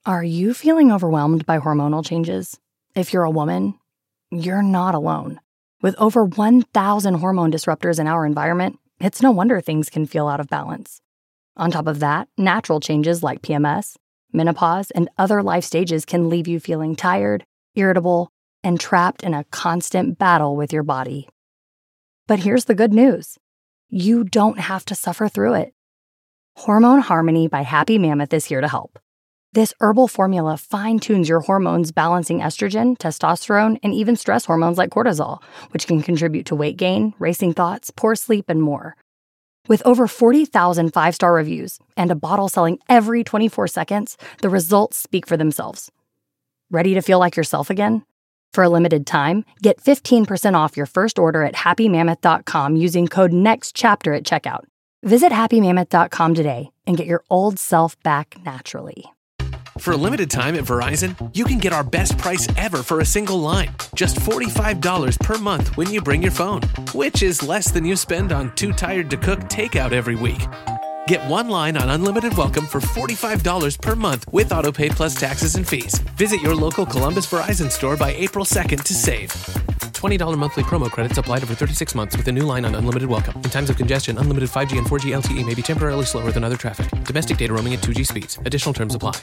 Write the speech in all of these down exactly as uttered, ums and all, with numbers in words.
Are you feeling overwhelmed by hormonal changes? If you're a woman, you're not alone. With over one thousand hormone disruptors in our environment, it's no wonder things can feel out of balance. On top of that, natural changes like P M S, menopause, and other life stages can leave you feeling tired, irritable, and trapped in a constant battle with your body. But here's the good news. You don't have to suffer through it. Hormone Harmony by Happy Mammoth is here to help. This herbal formula fine-tunes your hormones, balancing estrogen, testosterone, and even stress hormones like cortisol, which can contribute to weight gain, racing thoughts, poor sleep, and more. With over forty thousand five-star reviews and a bottle selling every twenty-four seconds, the results speak for themselves. Ready to feel like yourself again? For a limited time, get fifteen percent off your first order at happy mammoth dot com using code NEXTCHAPTER at checkout. Visit happy mammoth dot com today and get your old self back naturally. For a limited time at Verizon, you can get our best price ever for a single line. Just forty-five dollars per month when you bring your phone, which is less than you spend on Too Tired to Cook takeout every week. Get one line on Unlimited Welcome for forty-five dollars per month with AutoPay plus taxes and fees. Visit your local Columbus Verizon store by April second to save. twenty dollars monthly promo credits applied over thirty-six months with a new line on Unlimited Welcome. In times of congestion, unlimited five G and four G L T E may be temporarily slower than other traffic. Domestic data roaming at two G speeds. Additional terms apply.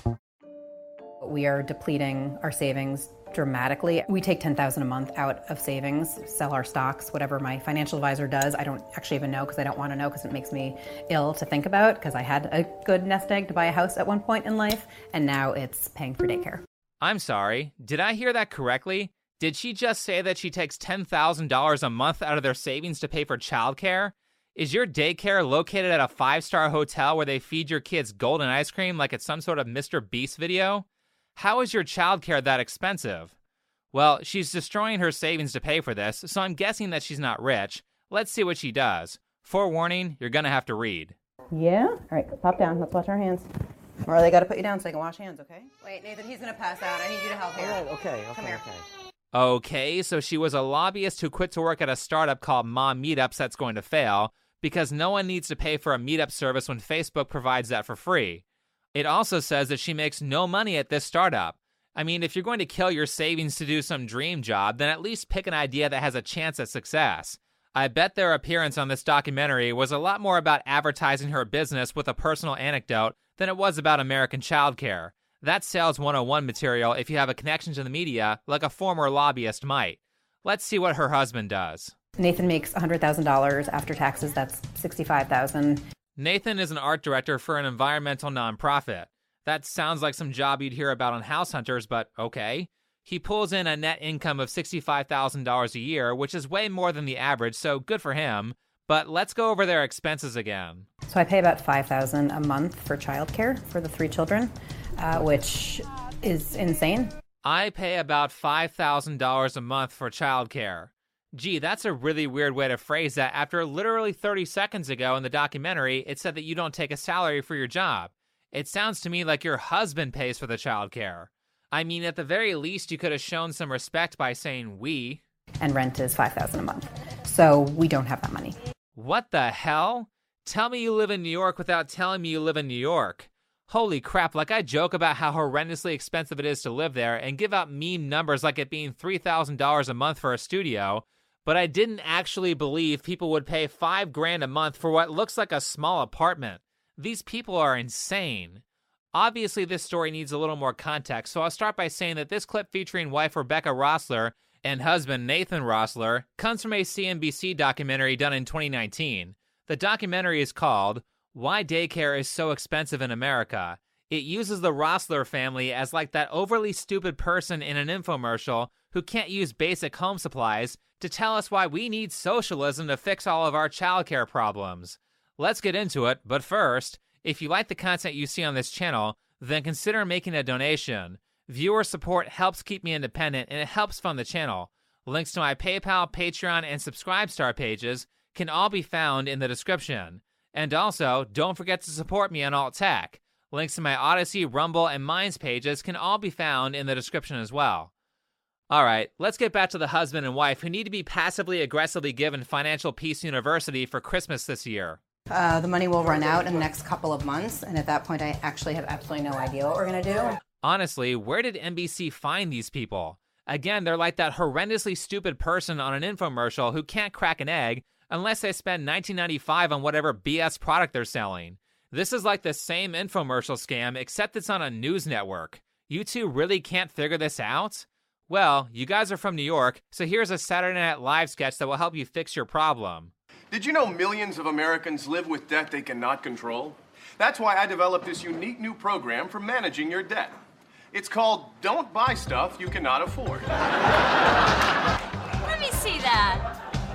We are depleting our savings dramatically. We take ten thousand dollars a month out of savings, sell our stocks, whatever my financial advisor does. I don't actually even know because I don't want to know because it makes me ill to think about, because I had a good nest egg to buy a house at one point in life, and now it's paying for daycare. I'm sorry, did I hear that correctly? Did she just say that she takes ten thousand dollars a month out of their savings to pay for childcare? Is your daycare located at a five-star hotel where they feed your kids golden ice cream like it's some sort of Mister Beast video? How is your childcare that expensive? Well, she's destroying her savings to pay for this, so I'm guessing that she's not rich. Let's see what she does. Forewarning, you're gonna have to read. Yeah? All right, pop down. Let's wash our hands. Or they got to put you down so they can wash hands, okay? Wait, Nathan, he's going to pass out. I need you to help here. All right, okay, okay, Come here. okay. Okay, so she was a lobbyist who quit to work at a startup called Mom Meetups that's going to fail because no one needs to pay for a meetup service when Facebook provides that for free. It also says that she makes no money at this startup. I mean, if you're going to kill your savings to do some dream job, then at least pick an idea that has a chance at success. I bet their appearance on this documentary was a lot more about advertising her business with a personal anecdote than it was about American childcare. That's Sales one oh one material if you have a connection to the media, like a former lobbyist might. Let's see what her husband does. Nathan makes one hundred thousand dollars after taxes. That's sixty-five thousand dollars. Nathan is an art director for an environmental nonprofit. That sounds like some job you'd hear about on House Hunters, but okay. He pulls in a net income of sixty-five thousand dollars a year, which is way more than the average, so good for him. But let's go over their expenses again. So I pay about five thousand dollars a month for childcare for the three children, uh, which is insane. I pay about five thousand dollars a month for childcare. Gee, that's a really weird way to phrase that after literally thirty seconds ago in the documentary, it said that you don't take a salary for your job. It sounds to me like your husband pays for the childcare. I mean, at the very least, you could have shown some respect by saying we. And rent is five thousand dollars a month. So we don't have that money. What the hell? Tell me you live in New York without telling me you live in New York. Holy crap, like I joke about how horrendously expensive it is to live there and give out meme numbers like it being three thousand dollars a month for a studio, but I didn't actually believe people would pay five grand a month for what looks like a small apartment. These people are insane. Obviously, this story needs a little more context, so I'll start by saying that this clip featuring wife Rebecca Rossler and husband Nathan Rossler comes from a C N B C documentary done in twenty nineteen. The documentary is called Why Daycare is So Expensive in America. It uses the Rossler family as like that overly stupid person in an infomercial who can't use basic home supplies to tell us why we need socialism to fix all of our childcare problems. Let's get into it, but first, if you like the content you see on this channel, then consider making a donation. Viewer support helps keep me independent and it helps fund the channel. Links to my PayPal, Patreon, and Subscribestar pages can all be found in the description. And also, don't forget to support me on Alt Tech. Links to my Odyssey, Rumble, and Minds pages can all be found in the description as well. Alright, let's get back to the husband and wife who need to be passively aggressively given Financial Peace University for Christmas this year. Uh, the money will run out in the next couple of months, and at that point I actually have absolutely no idea what we're going to do. Honestly, where did N B C find these people? Again, they're like that horrendously stupid person on an infomercial who can't crack an egg unless they spend nineteen ninety-five dollars on whatever B S product they're selling. This is like the same infomercial scam, except it's on a news network. You two really can't figure this out? Well, you guys are from New York, so here's a Saturday Night Live sketch that will help you fix your problem. Did you know millions of Americans live with debt they cannot control? That's why I developed this unique new program for managing your debt. It's called Don't Buy Stuff You Cannot Afford. Let me see that.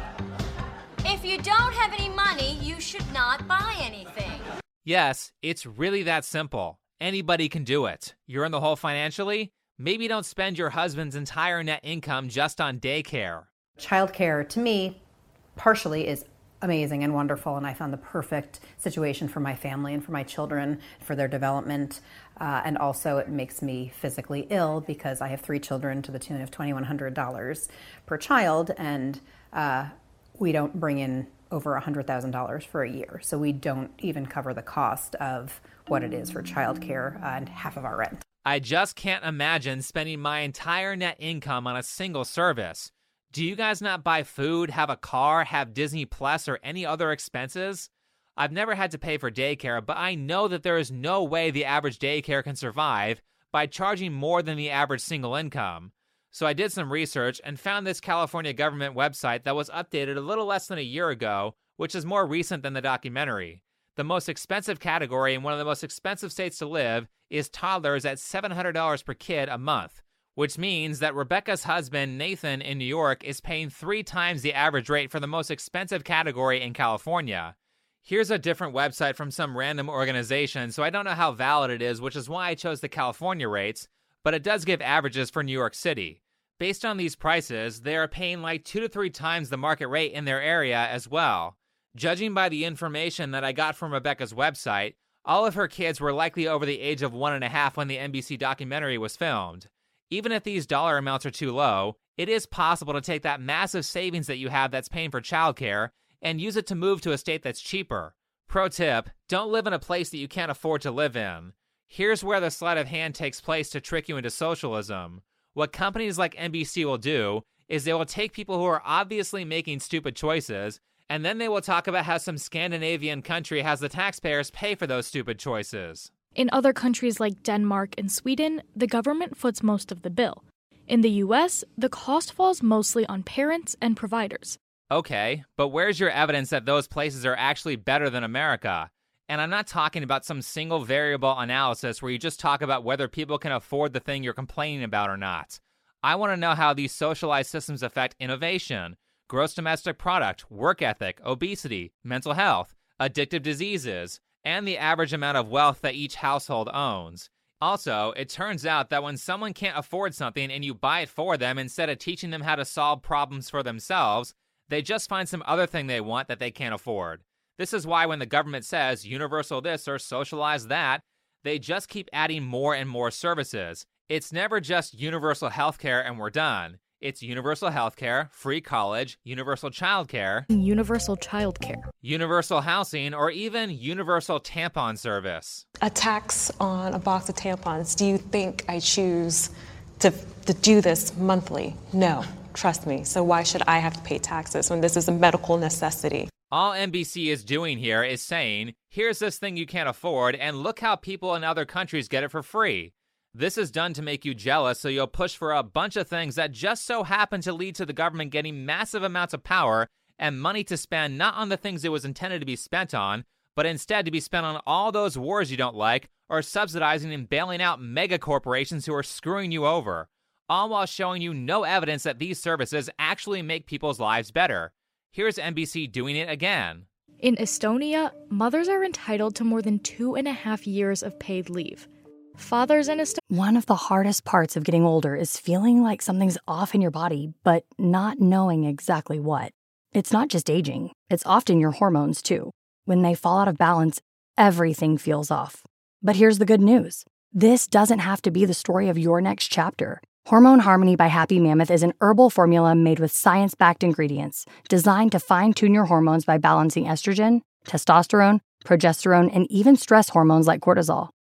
If you don't have any money, you should not buy anything. Yes, it's really that simple. Anybody can do it. You're in the hole financially? Maybe don't spend your husband's entire net income just on daycare. Childcare, to me, partially is amazing and wonderful, and I found the perfect situation for my family and for my children, for their development. Uh, and also it makes me physically ill because I have three children to the tune of two thousand one hundred dollars per child, and uh, we don't bring in over one hundred thousand dollars for a year. So we don't even cover the cost of what it is for childcare uh, and half of our rent. I just can't imagine spending my entire net income on a single service. Do you guys not buy food, have a car, have Disney Plus, or any other expenses? I've never had to pay for daycare, but I know that there is no way the average daycare can survive by charging more than the average single income. So I did some research and found this California government website that was updated a little less than a year ago, which is more recent than the documentary. The most expensive category in one of the most expensive states to live is toddlers at seven hundred dollars per kid a month, which means that Rebecca's husband, Nathan, in New York is paying three times the average rate for the most expensive category in California. Here's a different website from some random organization, so I don't know how valid it is, which is why I chose the California rates, but it does give averages for New York City. Based on these prices, they are paying like two to three times the market rate in their area as well. Judging by the information that I got from Rebecca's website, all of her kids were likely over the age of one and a half when the N B C documentary was filmed. Even if these dollar amounts are too low, it is possible to take that massive savings that you have that's paying for childcare and use it to move to a state that's cheaper. Pro tip, don't live in a place that you can't afford to live in. Here's where the sleight of hand takes place to trick you into socialism. What companies like N B C will do is they will take people who are obviously making stupid choices, and then they will talk about how some Scandinavian country has the taxpayers pay for those stupid choices. In other countries like Denmark and Sweden, the government foots most of the bill. In the U S, the cost falls mostly on parents and providers. Okay, but where's your evidence that those places are actually better than America? And I'm not talking about some single variable analysis where you just talk about whether people can afford the thing you're complaining about or not. I want to know how these socialized systems affect innovation, gross domestic product, work ethic, obesity, mental health, addictive diseases, and the average amount of wealth that each household owns. Also, it turns out that when someone can't afford something and you buy it for them instead of teaching them how to solve problems for themselves, they just find some other thing they want that they can't afford. This is why when the government says universal this or socialize that, they just keep adding more and more services. It's never just universal healthcare and we're done. It's universal healthcare, free college, universal childcare, Universal childcare. universal housing, or even universal tampon service. A tax on a box of tampons. Do you think I choose to, to do this monthly? No, trust me. So why should I have to pay taxes when this is a medical necessity? All N B C is doing here is saying, here's this thing you can't afford, and look how people in other countries get it for free. This is done to make you jealous, so you'll push for a bunch of things that just so happen to lead to the government getting massive amounts of power and money to spend not on the things it was intended to be spent on, but instead to be spent on all those wars you don't like or subsidizing and bailing out mega corporations who are screwing you over, all while showing you no evidence that these services actually make people's lives better. Here's N B C doing it again. In Estonia, mothers are entitled to more than two and a half years of paid leave. Fathers in Estonia... One of the hardest parts of getting older is feeling like something's off in your body, but not knowing exactly what. It's not just aging. It's often your hormones, too. When they fall out of balance, everything feels off. But here's the good news. This doesn't have to be the story of your next chapter. Hormone Harmony by Happy Mammoth is an herbal formula made with science-backed ingredients designed to fine-tune your hormones by balancing estrogen, testosterone, progesterone, and even stress hormones like cortisol.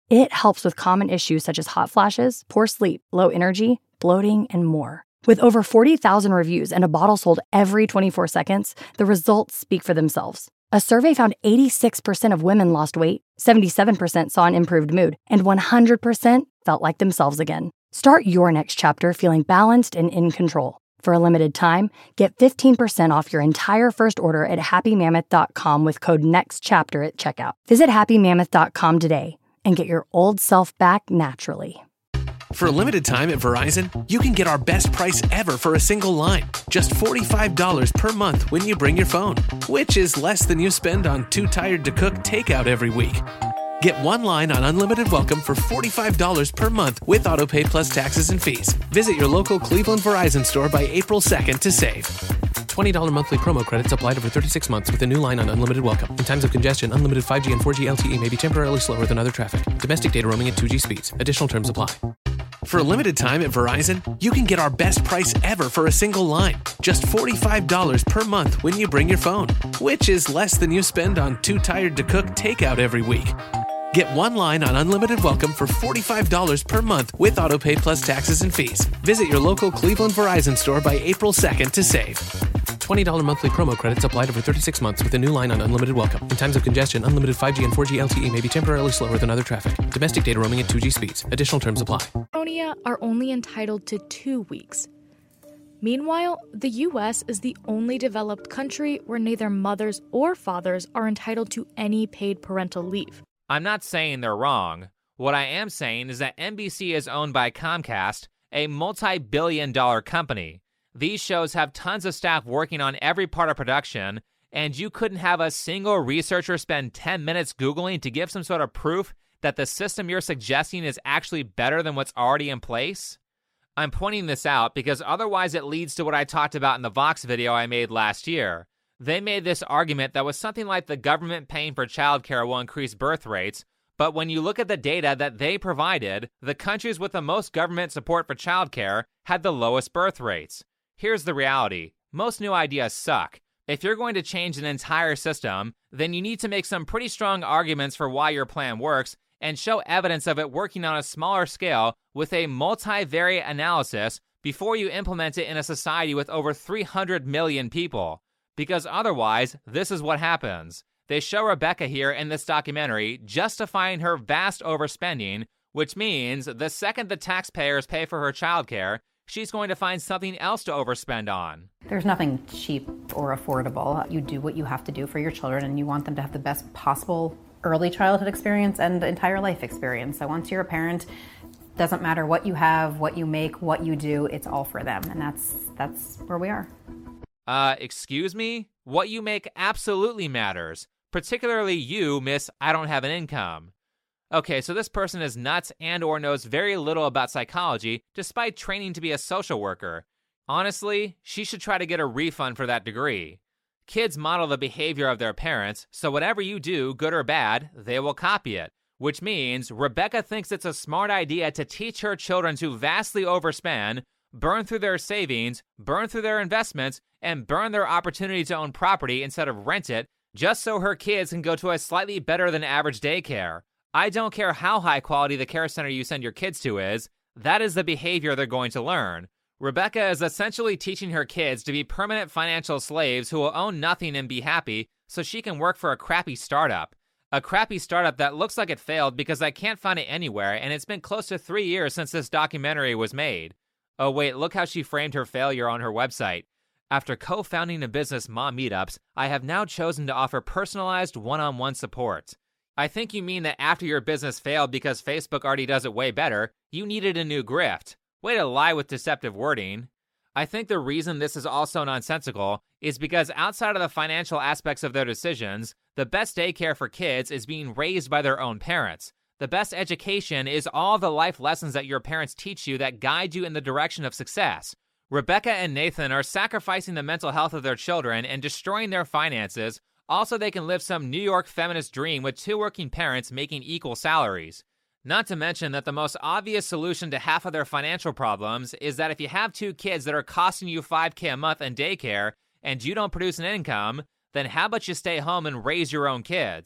It helps with common issues such as hot flashes, poor sleep, low energy, bloating, and more. With over forty thousand reviews and a bottle sold every twenty-four seconds, the results speak for themselves. A survey found eighty-six percent of women lost weight, seventy-seven percent saw an improved mood, and one hundred percent felt like themselves again. Start your next chapter feeling balanced and in control. For a limited time, get fifteen percent off your entire first order at happy mammoth dot com with code NEXTCHAPTER at checkout. Visit happy mammoth dot com today and get your old self back naturally. For a limited time at Verizon, you can get our best price ever for a single line. Just forty-five dollars per month when you bring your phone, which is less than you spend on Too Tired to Cook takeout every week. Get one line on Unlimited Welcome for forty-five dollars per month with AutoPay plus taxes and fees. Visit your local Cleveland Verizon store by April second to save. twenty dollars monthly promo credits applied over thirty-six months with a new line on Unlimited Welcome. In times of congestion, unlimited five G and four G L T E may be temporarily slower than other traffic. Domestic data roaming at two G speeds. Additional terms apply. For a limited time at Verizon, you can get our best price ever for a single line. Just forty-five dollars per month when you bring your phone, which is less than you spend on Too Tired to Cook takeout every week. Get one line on Unlimited Welcome for forty-five dollars per month with AutoPay plus taxes and fees. Visit your local Cleveland Verizon store by April second to save. twenty dollars monthly promo credits applied over thirty-six months with a new line on Unlimited Welcome. In times of congestion, unlimited five G and four G L T E may be temporarily slower than other traffic. Domestic data roaming at two G speeds. Additional terms apply. Estonia are only entitled to two weeks. Meanwhile, the U S is the only developed country where neither mothers or fathers are entitled to any paid parental leave. I'm not saying they're wrong. What I am saying is that N B C is owned by Comcast, a multi-billion dollar company. These shows have tons of staff working on every part of production, and you couldn't have a single researcher spend ten minutes Googling to give some sort of proof that the system you're suggesting is actually better than what's already in place? I'm pointing this out because otherwise it leads to what I talked about in the Vox video I made last year. They made this argument that was something like the government paying for childcare will increase birth rates, but when you look at the data that they provided, the countries with the most government support for childcare had the lowest birth rates. Here's the reality. Most new ideas suck. If you're going to change an entire system, then you need to make some pretty strong arguments for why your plan works and show evidence of it working on a smaller scale with a multivariate analysis before you implement it in a society with over three hundred million people. Because otherwise, this is what happens. They show Rebecca here in this documentary justifying her vast overspending, which means the second the taxpayers pay for her childcare, she's going to find something else to overspend on. There's nothing cheap or affordable. You do what you have to do for your children, and you want them to have the best possible early childhood experience and entire life experience. So once you're a parent, doesn't matter what you have, what you make, what you do, it's all for them. And that's that's where we are. Uh, excuse me? What you make absolutely matters. Particularly you, miss, I don't have an income. Okay, so this person is nuts and or knows very little about psychology, despite training to be a social worker. Honestly, she should try to get a refund for that degree. Kids model the behavior of their parents, so whatever you do, good or bad, they will copy it. Which means Rebecca thinks it's a smart idea to teach her children to vastly overspend, burn through their savings, burn through their investments, and burn their opportunity to own property instead of rent it, just so her kids can go to a slightly better than average daycare. I don't care how high quality the care center you send your kids to is, that is the behavior they're going to learn. Rebecca is essentially teaching her kids to be permanent financial slaves who will own nothing and be happy so she can work for a crappy startup. A crappy startup that looks like it failed because I can't find it anywhere, and it's been close to three years since this documentary was made. Oh wait, look how she framed her failure on her website. After co-founding a business, Mom Meetups, I have now chosen to offer personalized one-on-one support. I think you mean that after your business failed because Facebook already does it way better, you needed a new grift. Way to lie with deceptive wording. I think the reason this is also nonsensical is because outside of the financial aspects of their decisions, the best daycare for kids is being raised by their own parents. The best education is all the life lessons that your parents teach you that guide you in the direction of success. Rebecca and Nathan are sacrificing the mental health of their children and destroying their finances, also they can live some New York feminist dream with two working parents making equal salaries. Not to mention that the most obvious solution to half of their financial problems is that if you have two kids that are costing you five K a month in daycare and you don't produce an income, then how about you stay home and raise your own kids?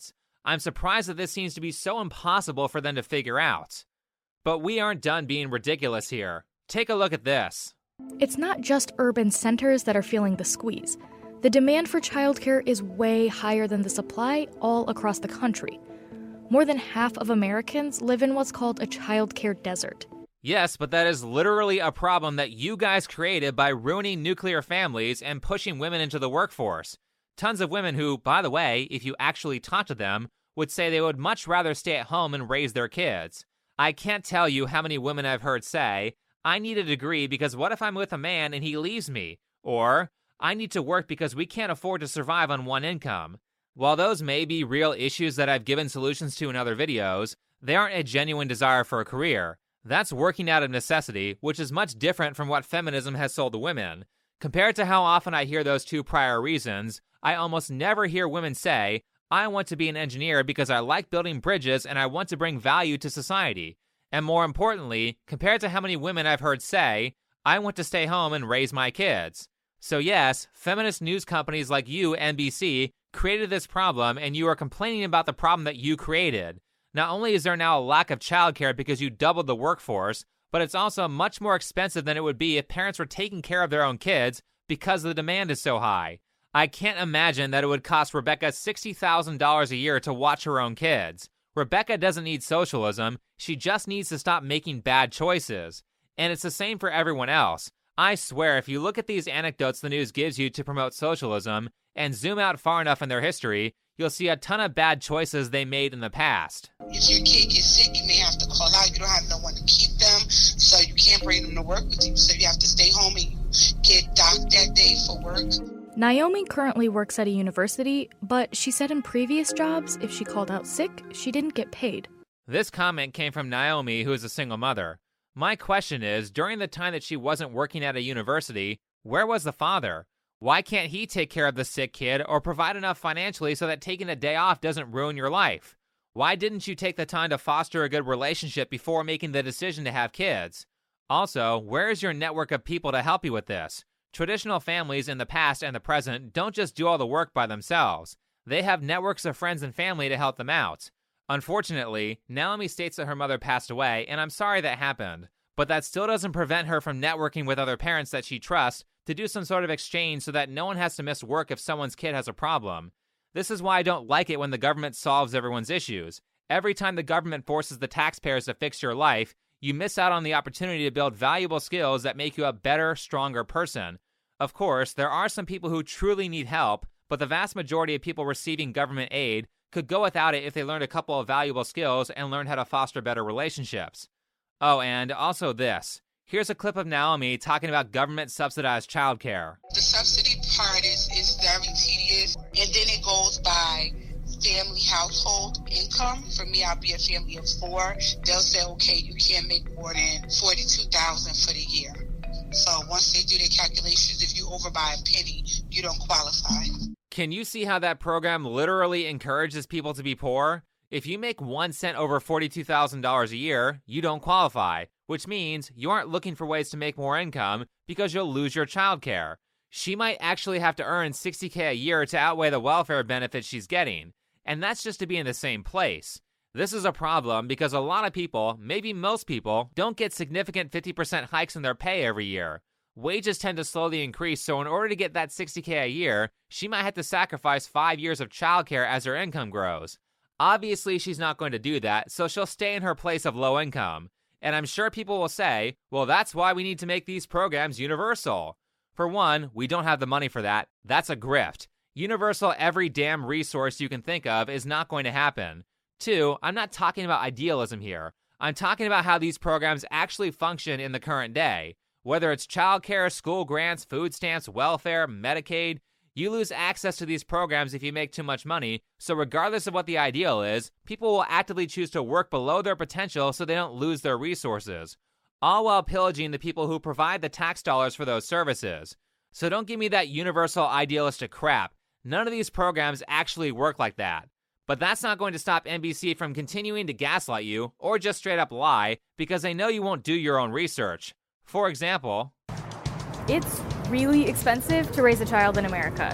I'm surprised that this seems to be so impossible for them to figure out. But we aren't done being ridiculous here. Take a look at this. It's not just urban centers that are feeling the squeeze. The demand for childcare is way higher than the supply all across the country. More than half of Americans live in what's called a childcare desert. Yes, but that is literally a problem that you guys created by ruining nuclear families and pushing women into the workforce. Tons of women who, by the way, if you actually talk to them, would say they would much rather stay at home and raise their kids. I can't tell you how many women I've heard say, I need a degree because what if I'm with a man and he leaves me? Or, I need to work because we can't afford to survive on one income. While those may be real issues that I've given solutions to in other videos, they aren't a genuine desire for a career. That's working out of necessity, which is much different from what feminism has sold to women. Compared to how often I hear those two prior reasons, I almost never hear women say, I want to be an engineer because I like building bridges and I want to bring value to society. And more importantly, compared to how many women I've heard say, I want to stay home and raise my kids. So yes, feminist news companies like you, N B C, created this problem and you are complaining about the problem that you created. Not only is there now a lack of childcare because you doubled the workforce, but it's also much more expensive than it would be if parents were taking care of their own kids because the demand is so high. I can't imagine that it would cost Rebecca sixty thousand dollars a year to watch her own kids. Rebecca doesn't need socialism, she just needs to stop making bad choices. And it's the same for everyone else. I swear, if you look at these anecdotes the news gives you to promote socialism and zoom out far enough in their history, you'll see a ton of bad choices they made in the past. If your kid gets sick, you may have to call out. You don't have no one to keep them, so you can't bring them to work with you. So you have to stay home and get docked that day for work. Naomi currently works at a university, but she said in previous jobs, if she called out sick, she didn't get paid. This comment came from Naomi, who is a single mother. My question is, during the time that she wasn't working at a university, where was the father? Why can't he take care of the sick kid or provide enough financially so that taking a day off doesn't ruin your life? Why didn't you take the time to foster a good relationship before making the decision to have kids? Also, where is your network of people to help you with this? Traditional families in the past and the present don't just do all the work by themselves. They have networks of friends and family to help them out. Unfortunately, Naomi states that her mother passed away, and I'm sorry that happened. But that still doesn't prevent her from networking with other parents that she trusts to do some sort of exchange so that no one has to miss work if someone's kid has a problem. This is why I don't like it when the government solves everyone's issues. Every time the government forces the taxpayers to fix your life, you miss out on the opportunity to build valuable skills that make you a better, stronger person. Of course, there are some people who truly need help, but the vast majority of people receiving government aid could go without it if they learned a couple of valuable skills and learned how to foster better relationships. Oh, and also this. Here's a clip of Naomi talking about government-subsidized childcare. The subsidy part is, is very tedious, and then it goes by family household income. For me, I'll be a family of four. They'll say, okay, you can't make more than forty-two thousand dollars for the year. So once they do their calculations, if you over by a penny, you don't qualify. Can you see how that program literally encourages people to be poor? If you make one cent over forty-two thousand dollars a year, you don't qualify, which means you aren't looking for ways to make more income because you'll lose your childcare. She might actually have to earn sixty thousand dollars a year to outweigh the welfare benefits she's getting, and that's just to be in the same place. This is a problem because a lot of people, maybe most people, don't get significant fifty percent hikes in their pay every year. Wages tend to slowly increase, so in order to get that sixty thousand dollars a year, she might have to sacrifice five years of childcare as her income grows. Obviously, she's not going to do that, so she'll stay in her place of low income. And I'm sure people will say, well, that's why we need to make these programs universal. For one, we don't have the money for that. That's a grift. Universal every damn resource you can think of is not going to happen. Two, I'm not talking about idealism here. I'm talking about how these programs actually function in the current day. Whether it's childcare, school grants, food stamps, welfare, Medicaid, you lose access to these programs if you make too much money, so regardless of what the ideal is, people will actively choose to work below their potential so they don't lose their resources, all while pillaging the people who provide the tax dollars for those services. So don't give me that universal idealistic crap. None of these programs actually work like that. But that's not going to stop N B C from continuing to gaslight you or just straight up lie because they know you won't do your own research. For example, it's really expensive to raise a child in America.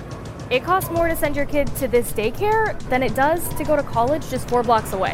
It costs more to send your kid to this daycare than it does to go to college just four blocks away.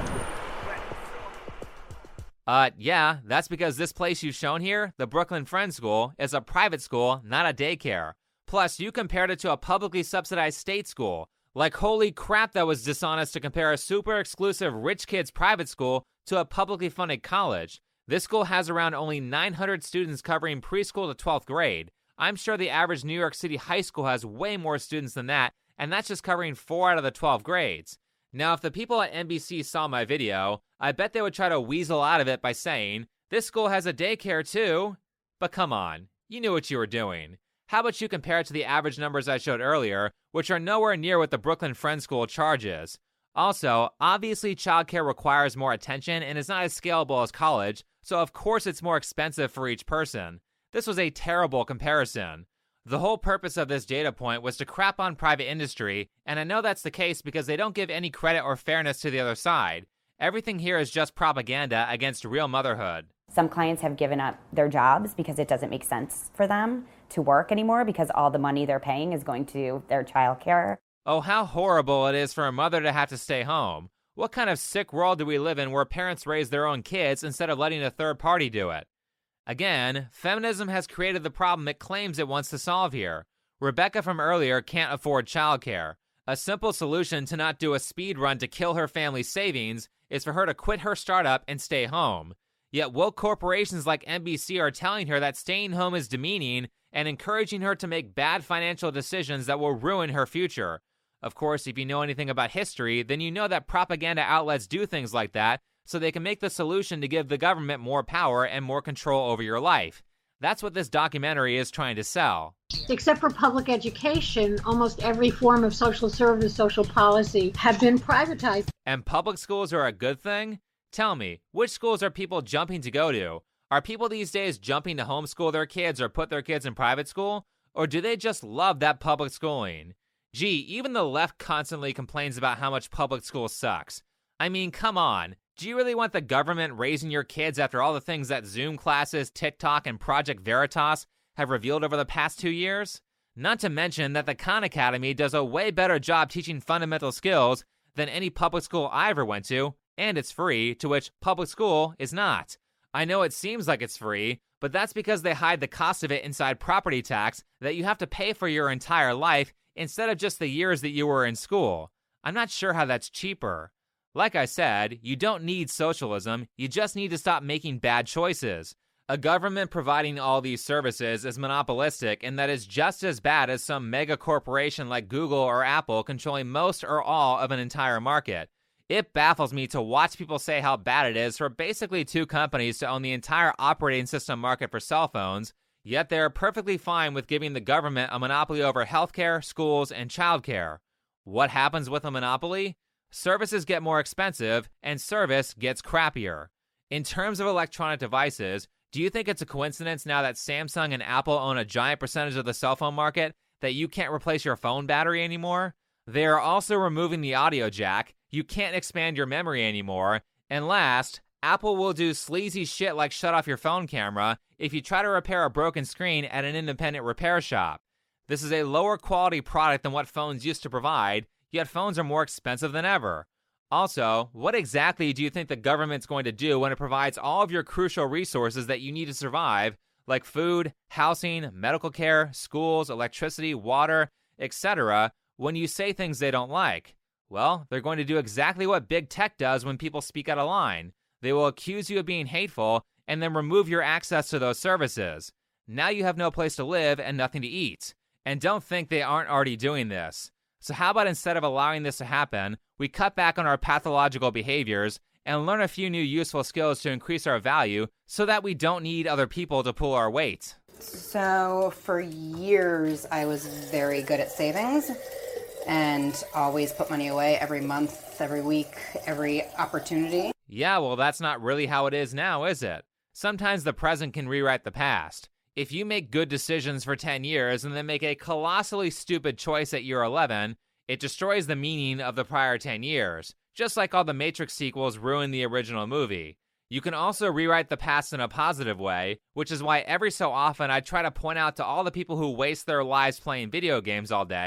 Uh, yeah, that's because this place you've shown here, the Brooklyn Friends School, is a private school, not a daycare. Plus, you compared it to a publicly subsidized state school. Like, holy crap, that was dishonest to compare a super exclusive rich kid's private school to a publicly funded college. This school has around only nine hundred students covering preschool to twelfth grade. I'm sure the average New York City high school has way more students than that, and that's just covering four out of the twelve grades. Now, if the people at N B C saw my video, I bet they would try to weasel out of it by saying, this school has a daycare too. But come on, you knew what you were doing. How about you compare it to the average numbers I showed earlier, which are nowhere near what the Brooklyn Friends School charges. Also, obviously childcare requires more attention and is not as scalable as college, so of course it's more expensive for each person. This was a terrible comparison. The whole purpose of this data point was to crap on private industry, and I know that's the case because they don't give any credit or fairness to the other side. Everything here is just propaganda against real motherhood. Some clients have given up their jobs because it doesn't make sense for them to work anymore because all the money they're paying is going to their child care. Oh, how horrible it is for a mother to have to stay home. What kind of sick world do we live in where parents raise their own kids instead of letting a third party do it? Again, feminism has created the problem it claims it wants to solve here. Rebecca from earlier can't afford childcare. A simple solution to not do a speed run to kill her family's savings is for her to quit her startup and stay home. Yet woke corporations like N B C are telling her that staying home is demeaning and encouraging her to make bad financial decisions that will ruin her future. Of course, if you know anything about history, then you know that propaganda outlets do things like that so they can make the solution to give the government more power and more control over your life. That's what this documentary is trying to sell. Except for public education, almost every form of social service, social policy have been privatized. And public schools are a good thing? Tell me, which schools are people jumping to go to? Are people these days jumping to homeschool their kids or put their kids in private school? Or do they just love that public schooling? Gee, even the left constantly complains about how much public school sucks. I mean, come on. Do you really want the government raising your kids after all the things that Zoom classes, TikTok, and Project Veritas have revealed over the past two years? Not to mention that the Khan Academy does a way better job teaching fundamental skills than any public school I ever went to, and it's free, to which public school is not. I know it seems like it's free, but that's because they hide the cost of it inside property tax that you have to pay for your entire life instead of just the years that you were in school. I'm not sure how that's cheaper. Like I said, you don't need socialism, you just need to stop making bad choices. A government providing all these services is monopolistic, and that is just as bad as some mega corporation like Google or Apple controlling most or all of an entire market. It baffles me to watch people say how bad it is for basically two companies to own the entire operating system market for cell phones, yet they're perfectly fine with giving the government a monopoly over healthcare, schools, and childcare. What happens with a monopoly? Services get more expensive, and service gets crappier. In terms of electronic devices, do you think it's a coincidence now that Samsung and Apple own a giant percentage of the cell phone market that you can't replace your phone battery anymore? They are also removing the audio jack, you can't expand your memory anymore, and last, Apple will do sleazy shit like shut off your phone camera if you try to repair a broken screen at an independent repair shop. This is a lower quality product than what phones used to provide, yet phones are more expensive than ever. Also, what exactly do you think the government's going to do when it provides all of your crucial resources that you need to survive, like food, housing, medical care, schools, electricity, water, et cetera, when you say things they don't like? Well, they're going to do exactly what big tech does when people speak out of line. They will accuse you of being hateful and then remove your access to those services. Now you have no place to live and nothing to eat. And don't think they aren't already doing this. So how about instead of allowing this to happen, we cut back on our pathological behaviors and learn a few new useful skills to increase our value so that we don't need other people to pull our weight? So for years, I was very good at savings and always put money away every month, every week, every opportunity. Yeah, well, that's not really how it is now, is it? Sometimes the present can rewrite the past. If you make good decisions for ten years and then make a colossally stupid choice at year eleven, it destroys the meaning of the prior ten years, just like all the Matrix sequels ruined the original movie. You can also rewrite the past in a positive way, which is why every so often I try to point out to all the people who waste their lives playing video games all day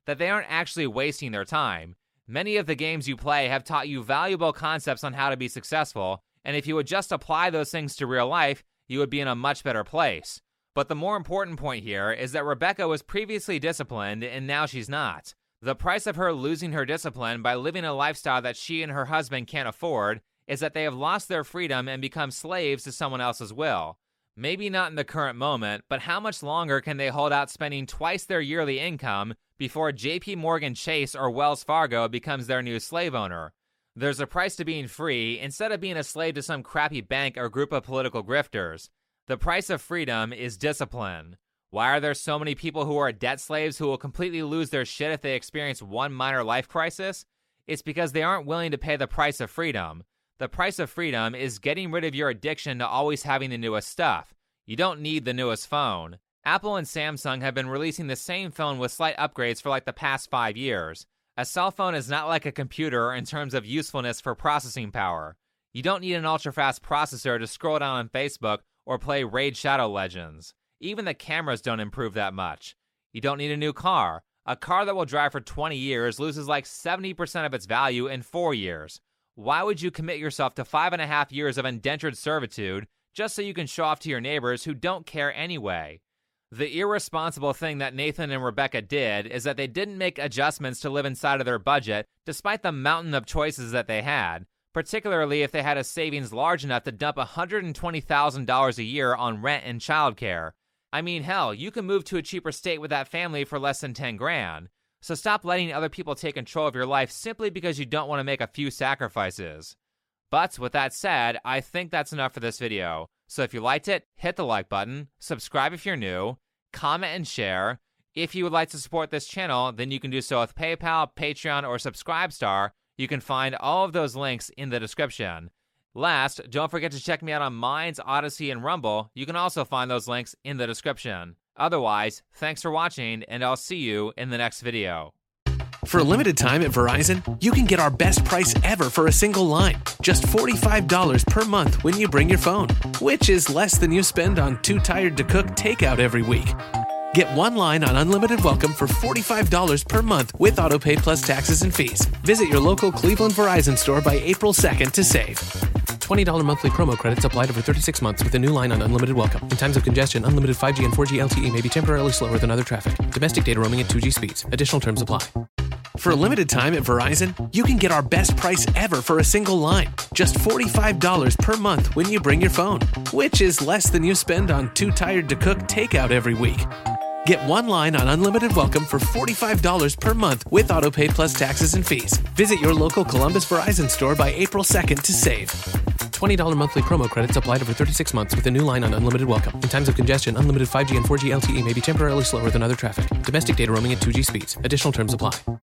that they aren't actually wasting their time. Many of the games you play have taught you valuable concepts on how to be successful, and if you would just apply those things to real life, you would be in a much better place. But the more important point here is that Rebecca was previously disciplined, and now she's not. The price of her losing her discipline by living a lifestyle that she and her husband can't afford is that they have lost their freedom and become slaves to someone else's will. Maybe not in the current moment, but how much longer can they hold out spending twice their yearly income before J P Morgan Chase or Wells Fargo becomes their new slave owner? There's a price to being free instead of being a slave to some crappy bank or group of political grifters. The price of freedom is discipline. Why are there so many people who are debt slaves who will completely lose their shit if they experience one minor life crisis? It's because they aren't willing to pay the price of freedom. The price of freedom is getting rid of your addiction to always having the newest stuff. You don't need the newest phone. Apple and Samsung have been releasing the same phone with slight upgrades for like the past five years. A cell phone is not like a computer in terms of usefulness for processing power. You don't need an ultra-fast processor to scroll down on Facebook or play Raid Shadow Legends. Even the cameras don't improve that much. You don't need a new car. A car that will drive for twenty years loses like seventy percent of its value in four years. Why would you commit yourself to five and a half years of indentured servitude just so you can show off to your neighbors who don't care anyway? The irresponsible thing that Nathan and Rebecca did is that they didn't make adjustments to live inside of their budget despite the mountain of choices that they had, particularly if they had a savings large enough to dump one hundred twenty thousand dollars a year on rent and childcare. I mean, hell, you can move to a cheaper state with that family for less than ten grand. So stop letting other people take control of your life simply because you don't want to make a few sacrifices. But with that said, I think that's enough for this video. So if you liked it, hit the like button, subscribe if you're new, comment and share. If you would like to support this channel, then you can do so with PayPal, Patreon, or Subscribestar. You can find all of those links in the description. Last, don't forget to check me out on Minds, Odyssey, and Rumble. You can also find those links in the description. Otherwise, thanks for watching, and I'll see you in the next video. For a limited time at Verizon, you can get our best price ever for a single line. Just forty-five dollars per month when you bring your phone, which is less than you spend on Too Tired to Cook takeout every week. Get one line on Unlimited Welcome for forty-five dollars per month with AutoPay plus taxes and fees. Visit your local Cleveland Verizon store by April second to save. twenty dollars monthly promo credits applied over thirty-six months with a new line on Unlimited Welcome. In times of congestion, unlimited five G and four G L T E may be temporarily slower than other traffic. Domestic data roaming at two G speeds. Additional terms apply. For a limited time at Verizon, you can get our best price ever for a single line. Just forty-five dollars per month when you bring your phone, which is less than you spend on Too Tired to Cook takeout every week. Get one line on Unlimited Welcome for forty-five dollars per month with AutoPay plus taxes and fees. Visit your local Columbus Verizon store by April second to save. twenty dollars monthly promo credits applied over thirty-six months with a new line on Unlimited Welcome. In times of congestion, unlimited five G and four G L T E may be temporarily slower than other traffic. Domestic data roaming at two G speeds. Additional terms apply.